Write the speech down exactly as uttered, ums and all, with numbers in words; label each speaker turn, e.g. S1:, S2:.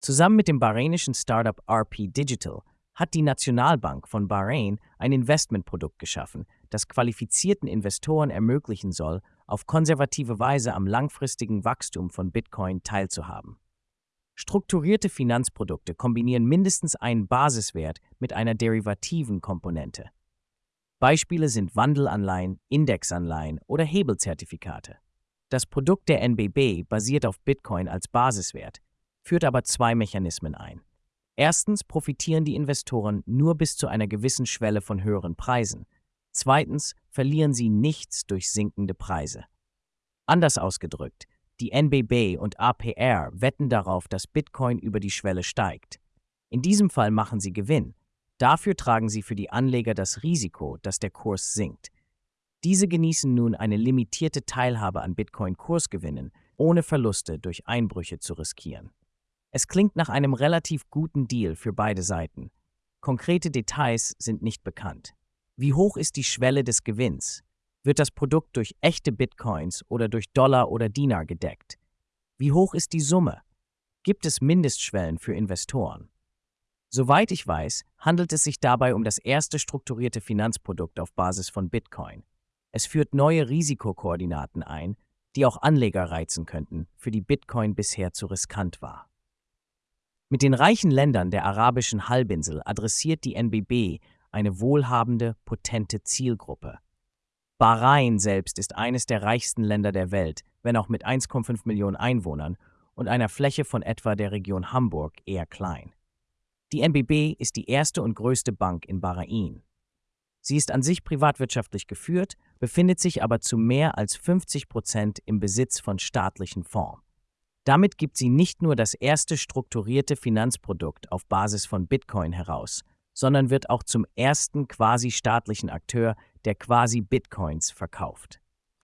S1: Zusammen mit dem bahrainischen Startup R P Digital hat die Nationalbank von Bahrain ein Investmentprodukt geschaffen, das qualifizierten Investoren ermöglichen soll, auf konservative Weise am langfristigen Wachstum von Bitcoin teilzuhaben. Strukturierte Finanzprodukte kombinieren mindestens einen Basiswert mit einer derivativen Komponente. Beispiele sind Wandelanleihen, Indexanleihen oder Hebelzertifikate. Das Produkt der N B B basiert auf Bitcoin als Basiswert, führt aber zwei Mechanismen ein. Erstens profitieren die Investoren nur bis zu einer gewissen Schwelle von höheren Preisen. Zweitens verlieren sie nichts durch sinkende Preise. Anders ausgedrückt, die N B B und A P R wetten darauf, dass Bitcoin über die Schwelle steigt. In diesem Fall machen sie Gewinn. Dafür tragen sie für die Anleger das Risiko, dass der Kurs sinkt. Diese genießen nun eine limitierte Teilhabe an Bitcoin-Kursgewinnen, ohne Verluste durch Einbrüche zu riskieren. Es klingt nach einem relativ guten Deal für beide Seiten. Konkrete Details sind nicht bekannt. Wie hoch ist die Schwelle des Gewinns? Wird das Produkt durch echte Bitcoins oder durch Dollar oder Dinar gedeckt? Wie hoch ist die Summe? Gibt es Mindestschwellen für Investoren? Soweit ich weiß, handelt es sich dabei um das erste strukturierte Finanzprodukt auf Basis von Bitcoin. Es führt neue Risikokoordinaten ein, die auch Anleger reizen könnten, für die Bitcoin bisher zu riskant war. Mit den reichen Ländern der arabischen Halbinsel adressiert die N B B eine wohlhabende, potente Zielgruppe. Bahrain selbst ist eines der reichsten Länder der Welt, wenn auch mit eins Komma fünf Millionen Einwohnern und einer Fläche von etwa der Region Hamburg eher klein. Die N B B ist die erste und größte Bank in Bahrain. Sie ist an sich privatwirtschaftlich geführt, befindet sich aber zu mehr als fünfzig Prozent im Besitz von staatlichen Fonds. Damit gibt sie nicht nur das erste strukturierte Finanzprodukt auf Basis von Bitcoin heraus, sondern wird auch zum ersten quasi staatlichen Akteur, der quasi Bitcoins verkauft.